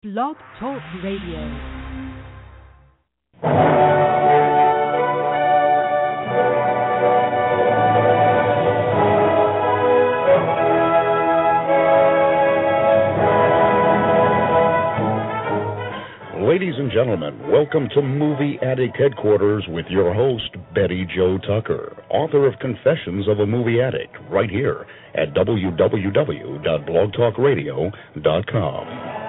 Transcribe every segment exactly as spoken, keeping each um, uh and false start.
Blog Talk Radio. Ladies and gentlemen, welcome to Movie Addict Headquarters with your host, Betty Jo Tucker, author of Confessions of a Movie Addict, right here at w w w dot blog talk radio dot com.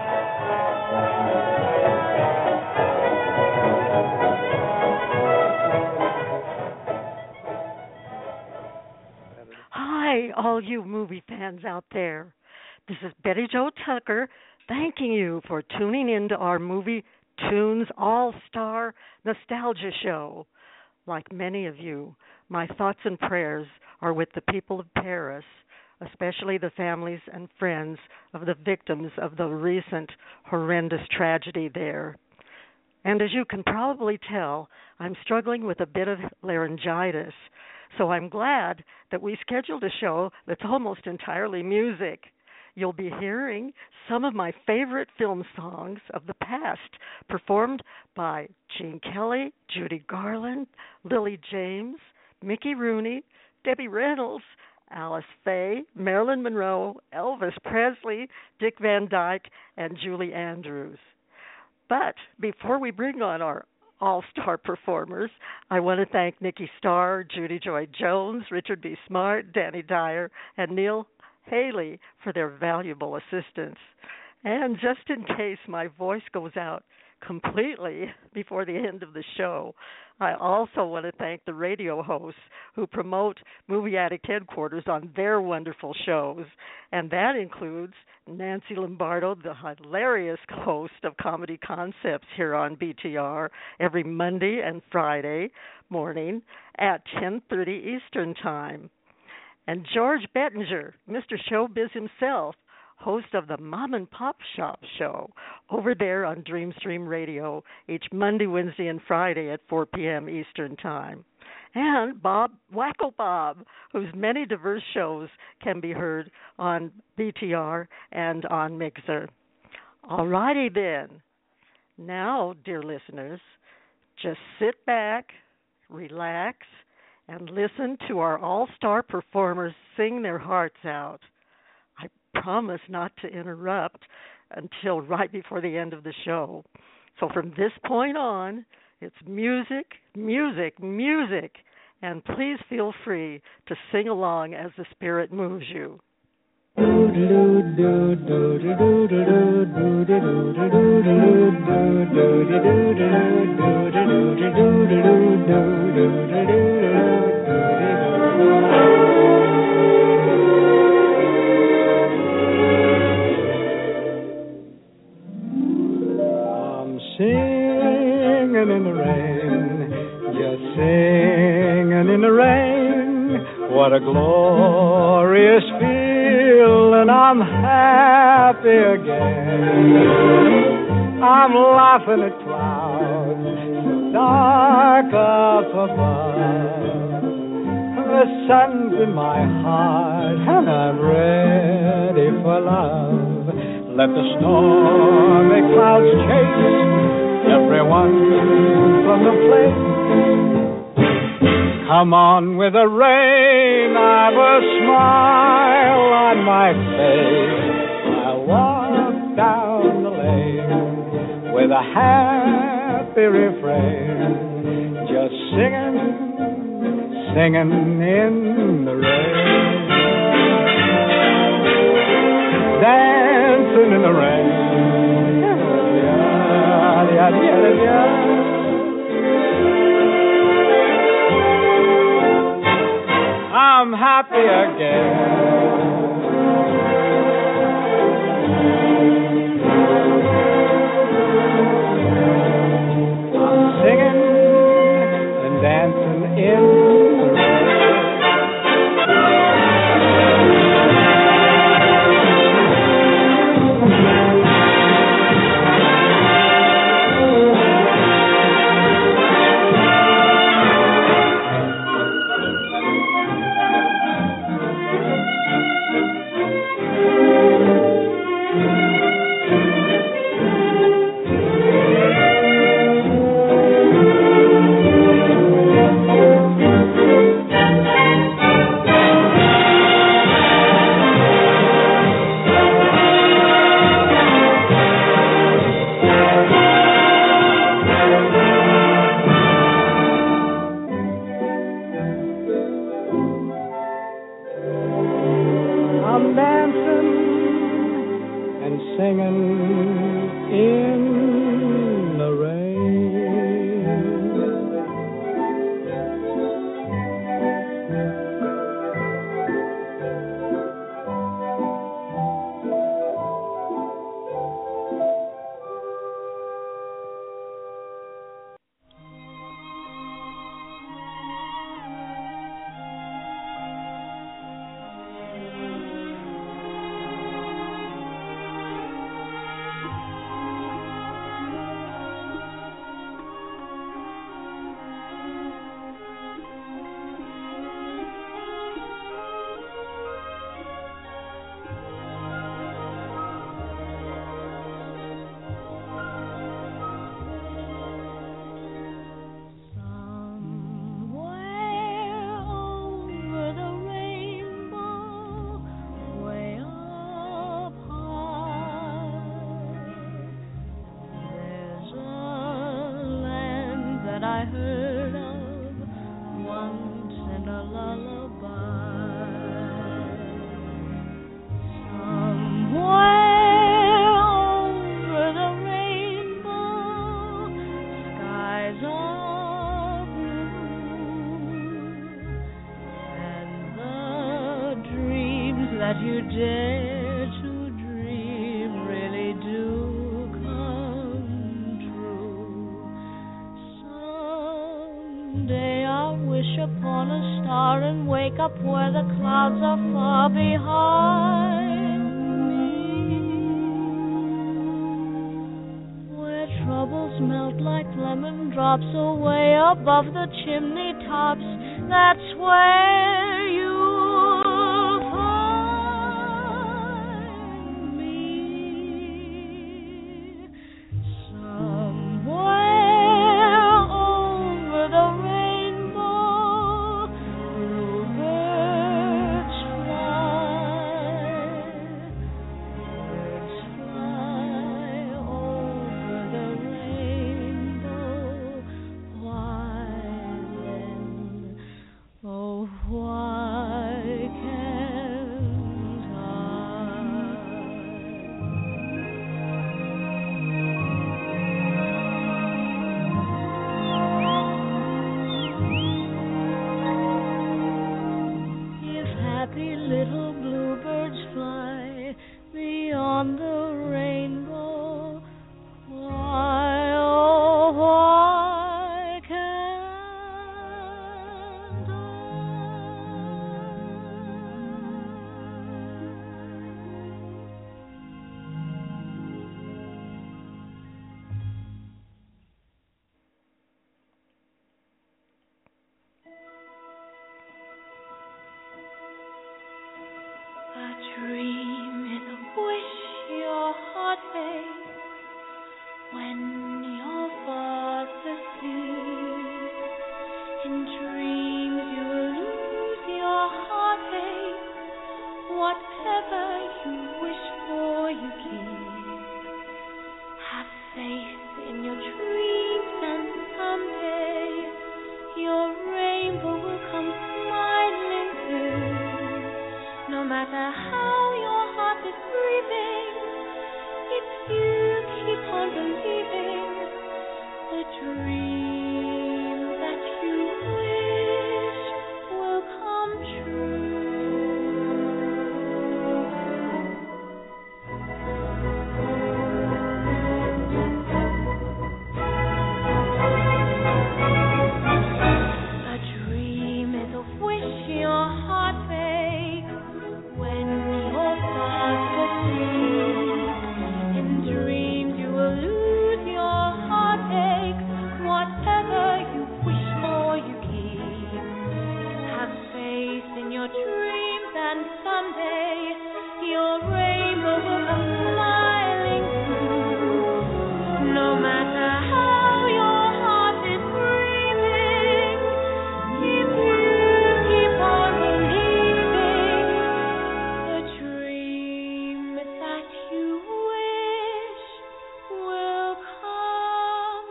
Hi, all you movie fans out there. This is Betty Jo Tucker thanking you for tuning into our Movie Tunes All-Star Nostalgia Show. Like many of you, my thoughts and prayers are with the people of Paris, especially the families and friends of the victims of the recent horrendous tragedy there. And as you can probably tell, I'm struggling with a bit of laryngitis, so I'm glad that we scheduled a show that's almost entirely music. You'll be hearing some of my favorite film songs of the past, performed by Gene Kelly, Judy Garland, Lily James, Mickey Rooney, Debbie Reynolds, Alice Faye, Marilyn Monroe, Elvis Presley, Dick Van Dyke, and Julie Andrews. But before we bring on our all-star performers, I want to thank Nikki Starr, Judy Joy Jones, Richard B. Smart, Danny Dyer, and Neil Haley for their valuable assistance. And just in case my voice goes out completely before the end of the show, I also want to thank the radio hosts who promote Movie Addict Headquarters on their wonderful shows. And that includes Nancy Lombardo, the hilarious host of Comedy Concepts here on B T R every Monday and Friday morning at ten thirty Eastern Time. And George Bettinger, Mister Showbiz himself, host of the Mom and Pop Shop show over there on Dreamstream Radio each Monday, Wednesday, and Friday at four p.m. Eastern Time. And Bob, Wacko Bob, whose many diverse shows can be heard on B T R and on Mixer. All righty then. Now, dear listeners, just sit back, relax, and listen to our all-star performers sing their hearts out. I promise not to interrupt until right before the end of the show. So from this point on, it's music, music, music, and please feel free to sing along as the spirit moves you. I'm singing in the rain, just singing in the rain. What a glorious feeling, I'm happy again. I'm laughing at clouds so dark up above. The sun's in my heart and I'm ready for love. Let the stormy clouds chase everyone from the place. Come on with the rain, I've a smile on my face. I'll walk down the lane with a happy refrain, just singing, singing in the rain, dancing in the rain. Yeah, yeah, yeah, yeah. I'm happy again. I'm singing and dancing in the rain. I heard of once in a lullaby. Somewhere over the rainbow, skies are blue, and the dreams that you dare to dream really do come true. Someday I'll wish upon a star and wake up where the clouds are far behind me, where troubles melt like lemon drops away above the chimney tops. That's where you'll find me. Somewhere over the rainbow, bluebirds fly. Birds fly over the rainbow. Why then, oh, why can't I? If happy little bluebirds fly beyond the rainbow, why, oh, why can't I? A dream is a wish your heart makes when you're fast asleep. In dreams you will lose your heartache. Whatever you wish for, you keep. Have faith in your dreams, and someday your rainbow will come smiling through. No matter how your heart is grieving, if you keep on believing, the dream that you wish will come true. A dream is a wish your heart makes when you're fast asleep. In dreams you will lose your heartache. Whatever you wish for, you keep. Have faith in your dreams, and someday your rainbow will come smiling through. No matter how your heart is grieving, if you keep on believing, the dream that you wish will come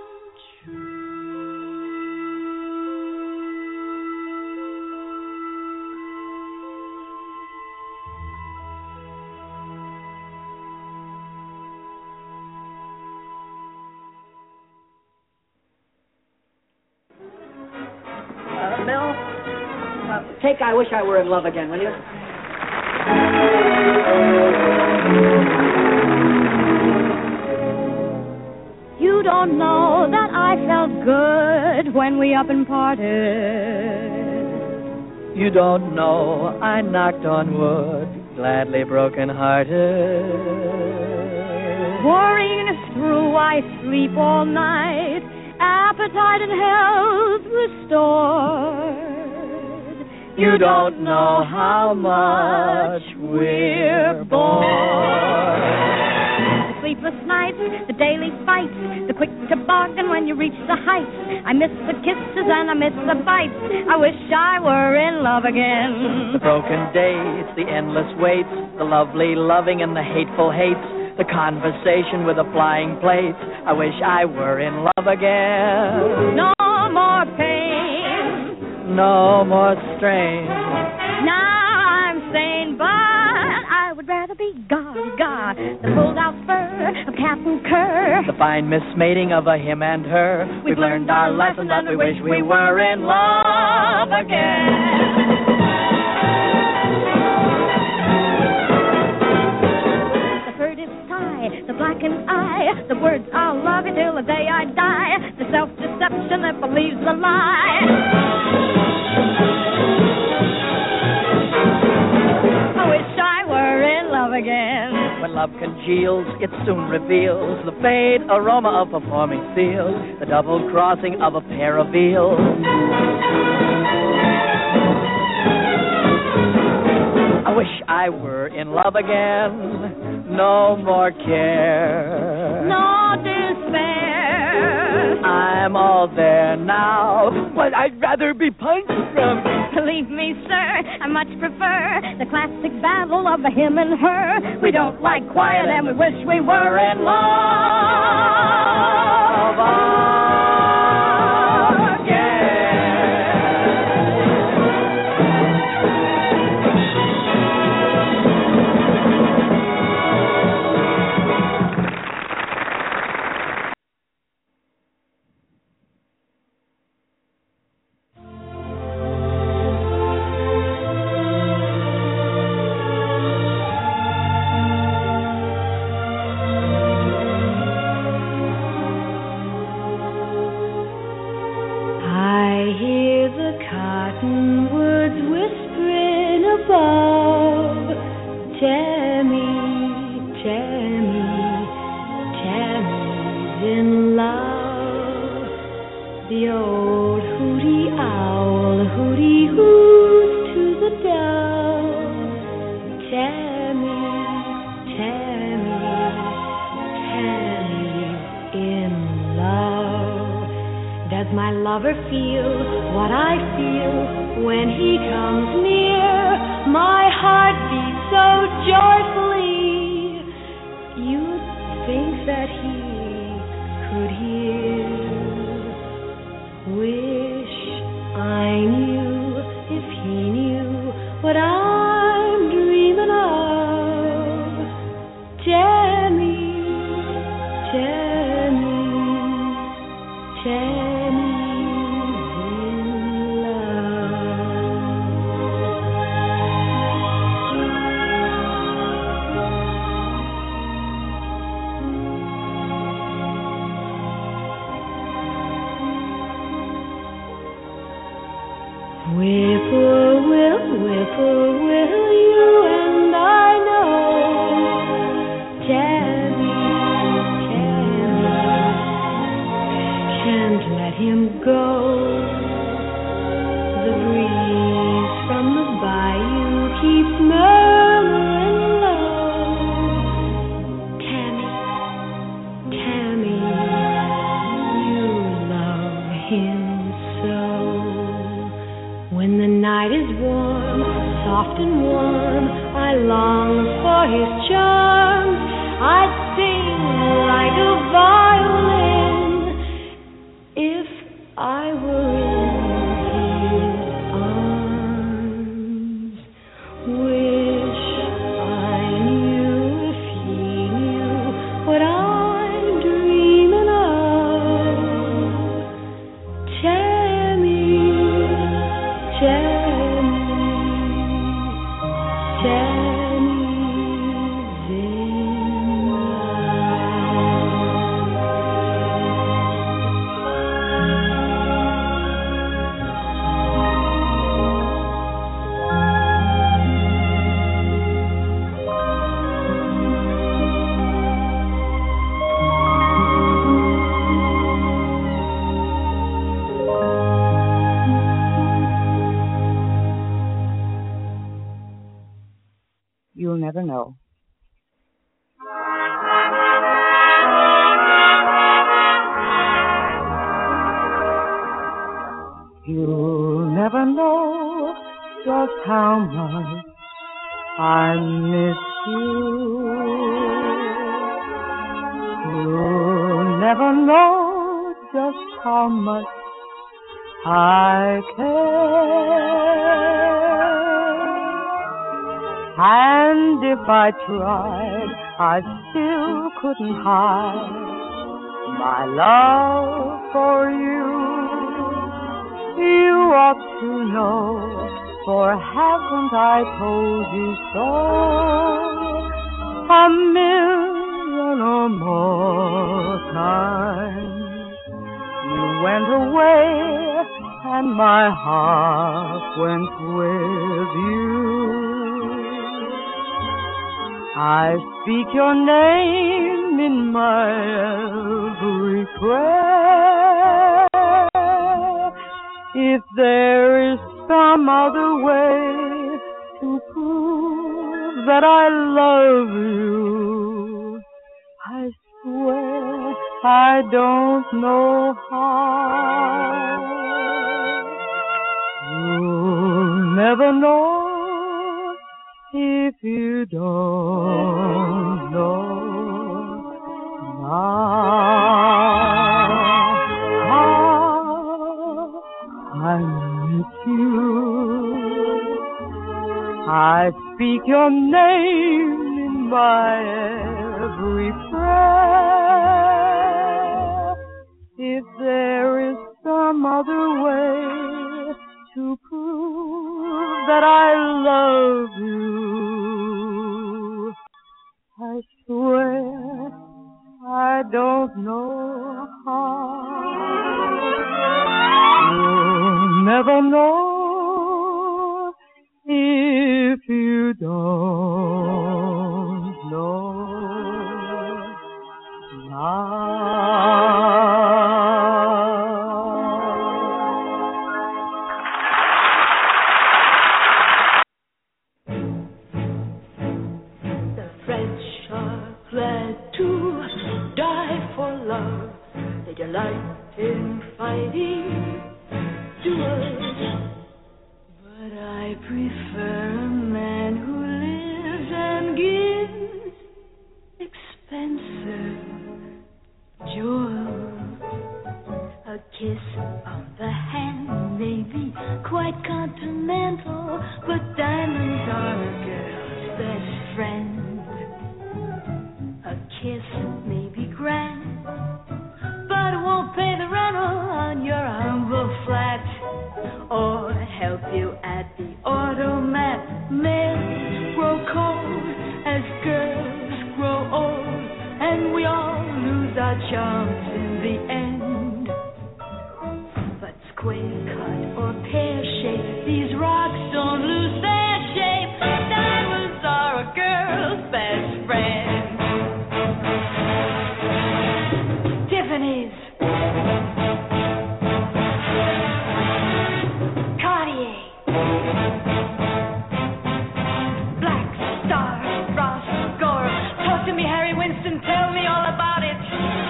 Uh, Mel, uh, take I Wish I Were in Love Again, will you? You don't know that I felt good when we up and parted. You don't know I knocked on wood, gladly broken-hearted. Worrying us through, I sleep all night, appetite and health restored. You don't know how much we're bored. Sleepless nights, the daily fights, the quick toboggan when you reach the heights. I miss the kisses and I miss the bites. I wish I were in love again. The broken dates, the endless waits, the lovely loving and the hateful hates, the conversation with the flying plates. I wish I were in love again. No more pain, no more strain. Now I'm sane, but I would rather be gone, gone. The pulled out fur of Captain Kerr, the fine mismating of a him and her. We've, We've learned our lesson and we wish we were in love again. The blackened eye, the words I'll love you till the day I die, the self-deception that believes the lie. I wish I were in love again. When love congeals, it soon reveals the faint aroma of performing seals, the double crossing of a pair of eels. I wish I were in love again. No more care, no despair. I'm all there now, but I'd rather be punched from. Believe me, sir, I much prefer the classic battle of the him and her. We don't like quiet and we wish we were in love again. You'll never know. You'll never know just how much I miss you. You'll never know just how much I care. And if I tried, I still couldn't hide my love for you. You ought to know, for haven't I told you so a million or more times? You went away and my heart went with you. I speak your name in my every prayer. If there is some other way to prove that I love you, I swear I don't know how. You'll never know if you don't know now. I miss you. I speak your name in my every prayer. If there is some other way to prove that I love you, I swear I don't know how. You'll never know if you don't know now. The French are glad to die for love. They delight in fighting duels. But I prefer a man who lives and gives expensive jewels. A kiss on the hand may be quite continental, but diamonds are a girl's best friend. A kiss may be grand, but won't pay the rental on your humble flat or help you at the automat. Men grow cold as girls grow old, and we all lose our charms in the end. But square cut or pear shape, these rocks don't lose their shape. Diamonds are a girl's best friend. Tiffany's, Cartier, Black Star, Ross, Gore. Talk to me, Harry Winston, tell me all about it.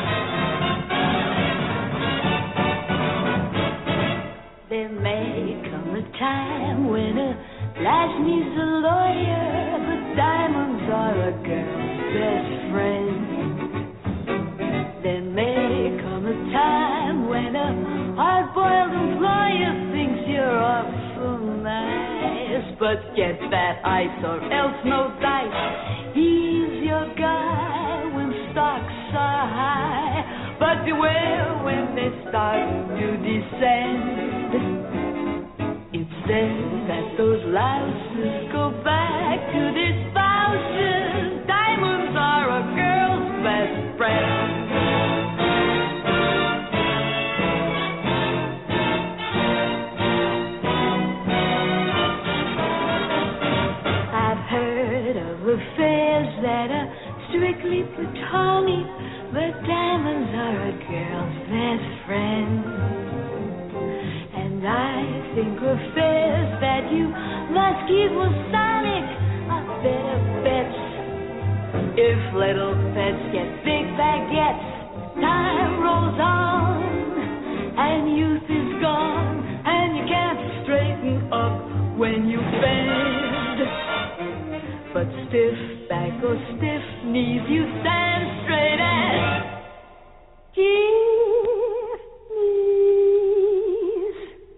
There may come a time when a lass needs a lawyer, but diamonds are a girl's best friend. There may come a time when a hard-boiled employer thinks you're awful nice, but get that ice or else no dice. He's your guy when stocks are high, but beware when they start to descend. It's then that those louses go back to their spouses. Diamonds are a girl's best friend. Affairs that are strictly platonic, but diamonds are a girl's best friend. And I think affairs that you must keep Masonic are better bets. If little pets get big baguettes, time rolls on and youth is gone, and you can't straighten up when you bend. But stiff back or stiff knees, you stand straight as stiff knees.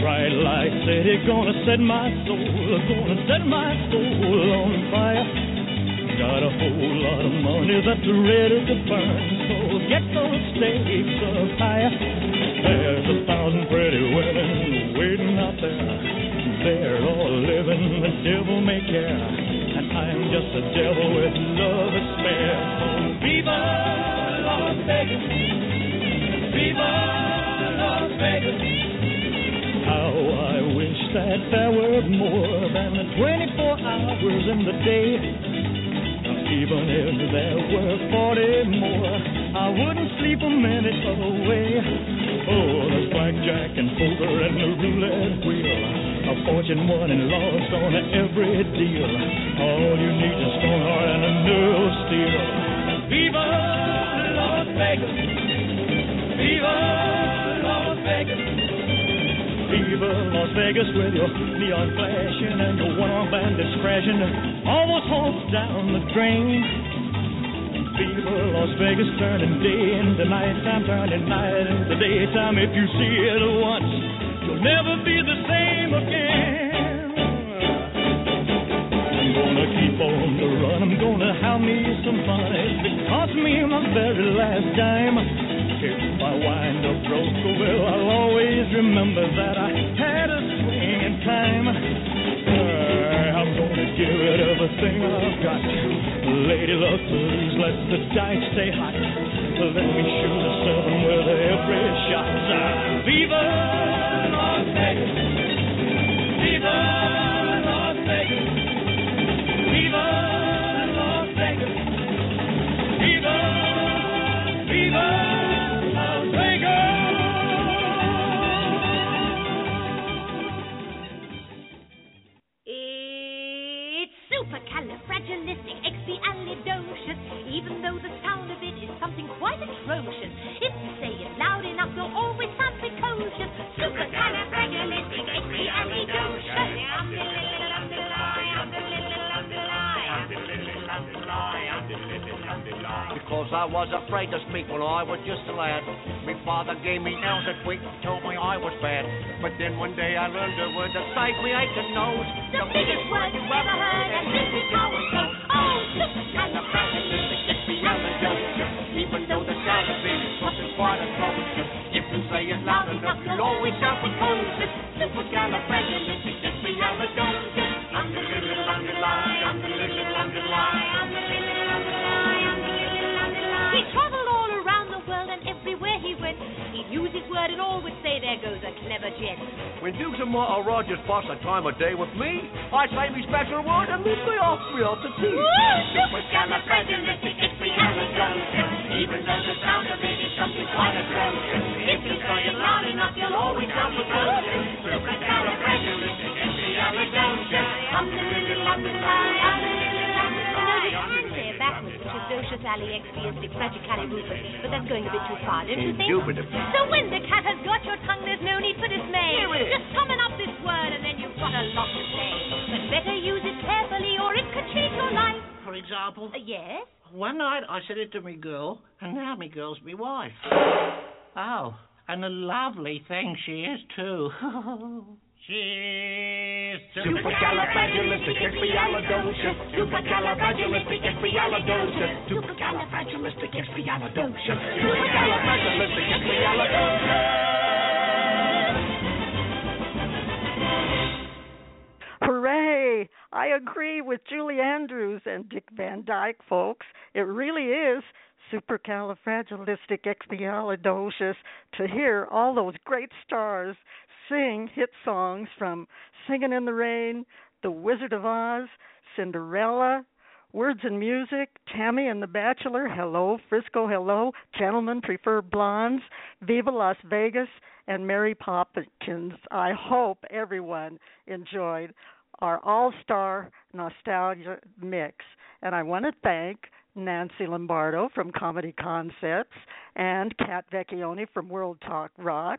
bright light city, gonna set my soul, gonna set my soul on fire. Got a whole lot of money that's ready to burn, so get those stakes up higher. There's a thousand pretty women waiting out there. They're all living the devil may care, and I'm just a devil with love to spare. So viva Las Vegas, viva Las Vegas. How I wish that there were more than the twenty-four hours in the day. Even if there were forty more, I wouldn't sleep a minute away. Oh, there's blackjack and poker and the roulette wheel, a fortune won and lost on every deal. All you need is a strong heart and a nerve of steel. Viva Las Vegas, viva Las Vegas, viva Las Vegas with your neon flashing and your one-arm bandits crashing, almost homes down the drain. Viva Las Vegas, turning day into nighttime, turning night into daytime. If you see it once, you'll never be the same again. I'm gonna keep on the run, I'm gonna have me some fun. It cost me my very last dime. If I wind up broke, well, I'll always remember that I had a swing in time. Uh, I'm gonna give it everything I've got. Lady luck, please let the dice stay hot. Let me shoot a seven with every shot. Uh, Viva Las Vegas, Viva Las Vegas, Viva Las Vegas, Viva, Viva Las Vegas. It's supercalifragilisticexpialidocious, even though the sound of it is something quite atrocious. If you say it loud enough, you'll always sound precocious. Supercalifragilisticexpialidocious. Because I was afraid to speak when I was just a lad. My father gave me nails a tweak, told me I was bad. But then one day I learned a word that saved me aching nose. The biggest word you ever heard, and this is how it goes. Oh, supercalifragilisticexpialidocious. Even though the sound of it is something quite atrocious. If you say it loud enough, you'll always sound precocious. Supercalifragilisticexpialidocious. I'm the little underline, I'm the little underline, I'm the little underline, I'm the little underline. He traveled all around the world, and everywhere he went, he'd use his word and all would say, there goes a clever gent. When Dukes and Martha Rogers pass a time of day with me, I say me special word and then they ask me out to tea. Supercalifragilisticexpialidocious. Even though the sound of it is something quite atrocious. If you say it loud enough, you'll always sound precocious. Supercalifragilisticexpialidocious. I'm the little underline, I'm the little underline. You can say it backwards, which is docious, alley, expiastic, fragicalibufus, but that's going a bit too far, don't you think? Indubitably. So when the cat has got your tongue, there's no need for dismay. Just summon up this word and then you've got a lot to say. But better use it carefully or it could change your life. For example? Uh, yes? One night I said it to me girl, and now me girl's me wife. Oh, and a lovely thing she is, too. Cheers to Supercalifragilisticexpialidocious. Supercalifragilisticexpialidocious. Supercalifragilisticexpialidocious. Supercalifragilisticexpialidocious. Hooray! I agree with Julie Andrews and Dick Van Dyke, folks. It really is supercalifragilisticexpialidocious to hear all those great stars sing hit songs from Singing in the Rain, The Wizard of Oz, Cinderella, Words and Music, Tammy and the Bachelor, Hello, Frisco, Hello, Gentlemen Prefer Blondes, Viva Las Vegas, and Mary Poppins. I hope everyone enjoyed our all-star nostalgia mix. And I want to thank Nancy Lombardo from Comedy Concepts and Kat Vecchione from World Talk Rock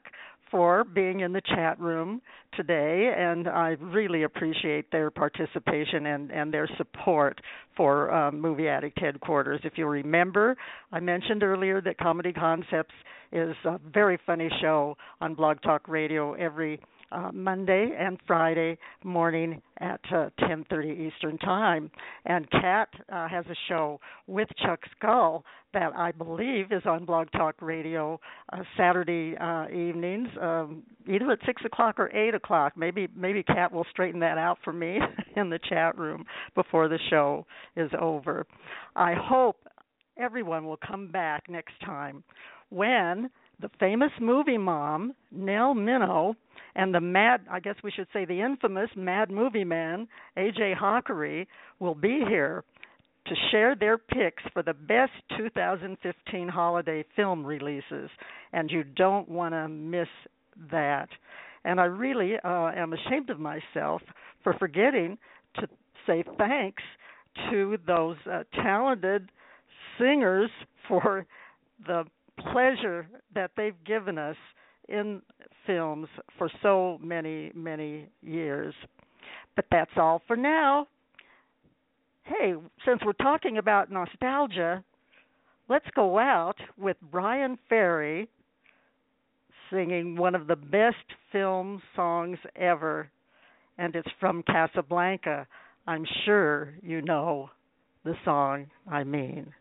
for being in the chat room today, and I really appreciate their participation and, and their support for um, Movie Addict Headquarters. If you remember, I mentioned earlier that Comedy Concepts is a very funny show on Blog Talk Radio every Uh, Monday and Friday morning at uh, ten thirty Eastern Time. And Kat uh, has a show with Chuck Skull that I believe is on Blog Talk Radio uh, Saturday uh, evenings, um, either at six o'clock or eight o'clock. Maybe maybe Kat will straighten that out for me in the chat room before the show is over. I hope everyone will come back next time when the famous movie mom, Nell Minow, and the mad, I guess we should say the infamous mad movie man, A J Hockery, will be here to share their picks for the best two thousand fifteen holiday film releases. And you don't want to miss that. And I really uh, am ashamed of myself for forgetting to say thanks to those uh, talented singers for the pleasure that they've given us in films for so many, many years. But that's all for now. Hey, since we're talking about nostalgia, let's go out with Brian Ferry singing one of the best film songs ever, and it's from Casablanca. I'm sure you know the song I mean.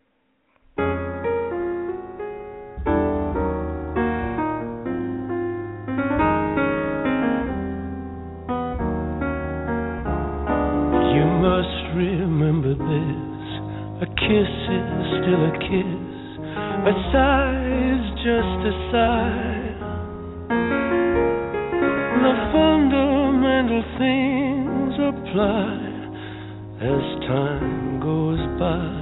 Remember this, a kiss is still a kiss, a sigh is just a sigh. The fundamental things apply as time goes by.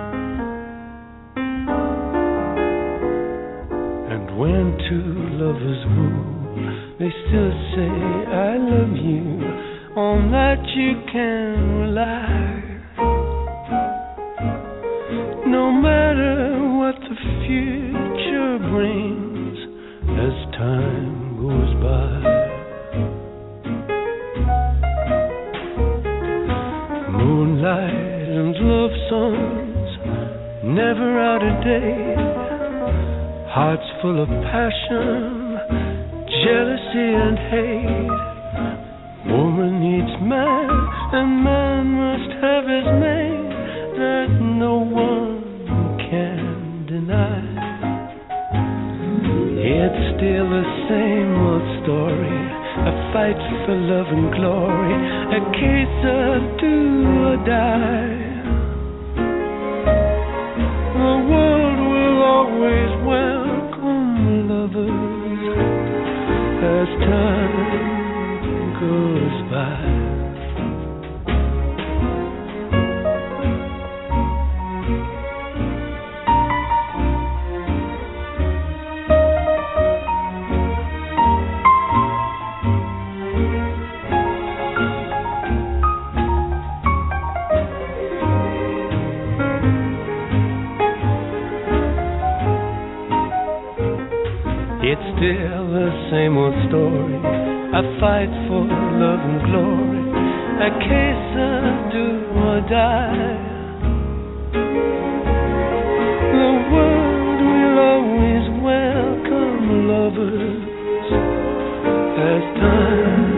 And when two lovers woo, they still say I love you. On that you can rely. No matter what the future brings as time goes by. Moonlight and love songs, never out of date. Hearts full of passion, jealousy and hate. Woman needs man, and man must have his mate that no one can deny. It's still the same old story, a fight for love and glory, a case of do or die. The world will always welcome lovers as time goes by. It's still the same old story, a fight for love and glory, a case of do or die. The world will always welcome lovers as time